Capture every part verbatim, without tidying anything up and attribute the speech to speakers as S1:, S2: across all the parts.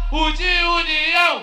S1: U de união,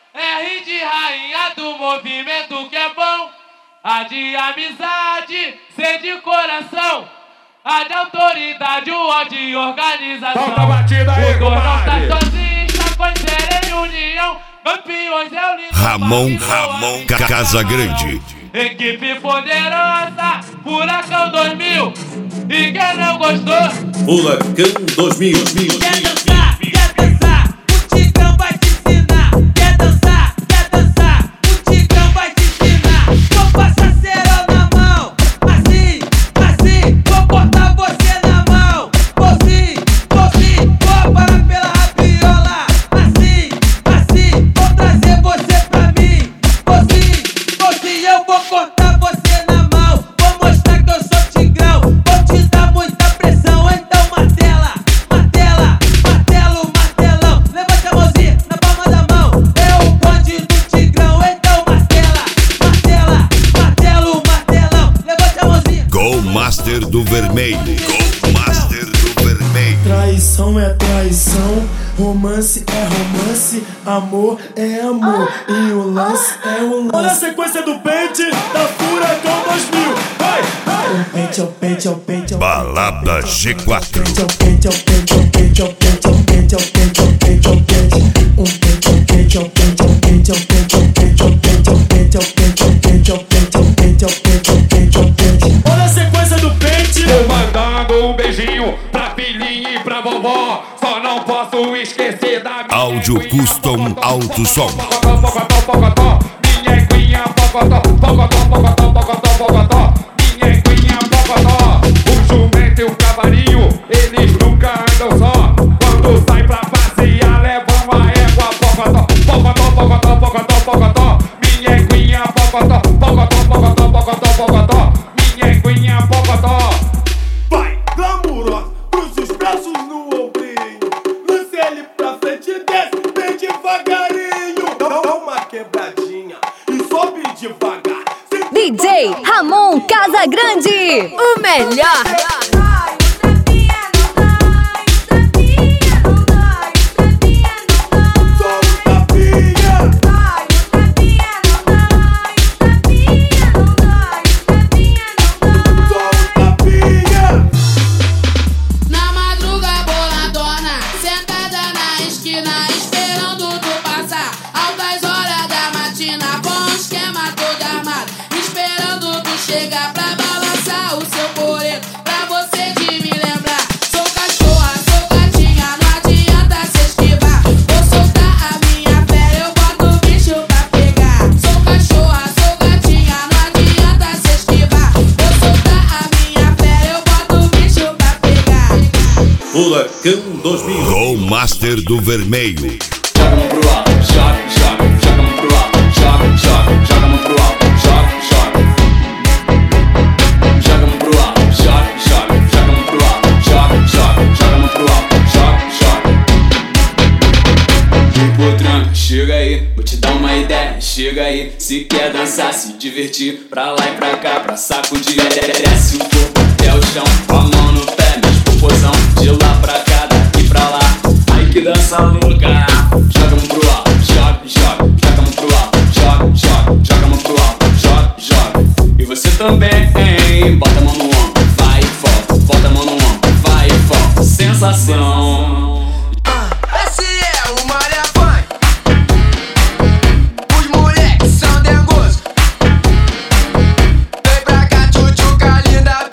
S1: R de rainha do movimento que é bom. A de amizade, C de coração. A de autoridade, o O de organização.
S2: Solta a batida aí,
S1: o Gordão tá
S2: comadre.
S1: sozinho, está com em união. Campeões é o lindo.
S3: Ramon, Ramon Casagrande.
S1: Equipe poderosa, Furacão dois mil. E quem não gostou?
S4: Furacão dois mil.
S1: Quer dançar, quer dançar, o Tigrão vai te ensinar. Quer dançar, quer dançar, o Tigrão vai te ensinar. Vou passar cerol na mão, assim, assim. Vou botar você na mão, vou sim, vou sim. Vou parar pela rabiola, assim, assim. Vou trazer você pra mim, vou sim, vou sim. Eu vou cortar você na mão, vou mostrar que eu sou Tigrão. Vou te dar muita pressão, então martela, martela, martelo, martelão. Levante a mãozinha na palma da mão. É o bonde do Tigrão, então martela, martela, martelo, martelão. Levante a mãozinha.
S3: Gol Master do Vermelho. Gol Master do Vermelho.
S5: Traição é traição, romance é romance, amor é amor e o lance é o lance. Olha a sequência do pente da Furacão dois mil. Vai, vai. O pente é o pente é o pente é o
S3: Balada G quatro.
S5: pente é o pente é o pente é o pente é o pente é o pente é o pente é o pente é o pente. Um pente é o pente é o pente é o pente é o pente é o pente é o pente é o pente é o pente é o pente é o pente é o pente é o pente é o pente é o pente. Olha a sequência do pente.
S2: Tô mandando um beijinho pra filhinha e pra vovó. Só não posso esquecer da minha
S3: Áudio
S2: eguinha,
S3: Custom
S2: pocotó,
S3: Alto Som.
S2: pocotó, pocotó, pocotó. Minha eguinha, pocotó, pocotó, pocotó, pocotó, pocotó. Minha eguinha, pocotó. O jumento e o cavalinho, eles nunca andam só. Quando sai pra passear, levam a égua, pocotó, pocotó, pocotó, pocotó, pocotó. Minha eguinha, pocotó, pocotó, pocotó, pocotó, pocotó. Minha eguinha, pocotó.
S5: Vai, glamurosa, cruza os braços no ombrinho. Lance ele pra frente e desce bem devagarinho. Dá dá uma quebradinha e sobe devagar.
S6: D J Ramon Casagrande, o melhor.
S7: Na madruga boladona, sentada na esquina, esperando tu passar. Altas horas da matina, com o esquema todo armado, esperando tu chegar pra balançar o seu coreto, pra você de me lembrar. Sou cachorra, sou gatinha, não adianta se esquivar. Vou soltar a minha fé, eu boto o bicho pra pegar. Sou cachorra, sou gatinha, não adianta se esquivar. Vou soltar a minha fé, eu boto o bicho pra pegar.
S4: Furacão dois mil.
S3: Gol Master do Vermelho.
S8: Joga a mão pro alto, joga, joga, joga a mão pro alto, joga, joga, joga a mão pro alto, joga, joga. Joga a mão pro alto, joga, joga, joga a mão pro alto, joga, joga, joga a mão pro alto, joga, joga. E por tranca, chega aí, vou te dar uma ideia, chega aí. Se quer dançar, se divertir, pra lá e pra cá, pra sacudir. Desce o corpo até o chão, com a mão no pé, mexe popozão, de lá pra cá, daqui pra lá. Ai que dança louca. Joga a mão pro alto, joga, joga, joga a mão pro alto, joga, joga, joga a mão pro alto, joga, joga. E você também, bota a mão no ombro, vai e volta, bota a mão no ombro, vai e volta. Sensação.
S9: Esse é o Maria Funk. Os moleques são dengosos. Vem pra cá, tchutchuca linda.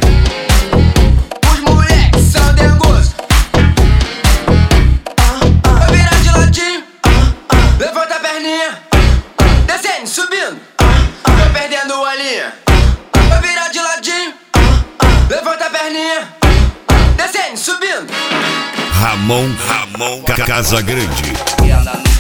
S9: Os moleques são dengosos. Vai virar de ladinho. Levanta a perninha. Descendo, subindo. Tô perdendo a linha. Vai virar de ladinho. Levanta a perninha. Descendo, subindo.
S3: Ramon, Ramon Casagrande.
S9: E anda no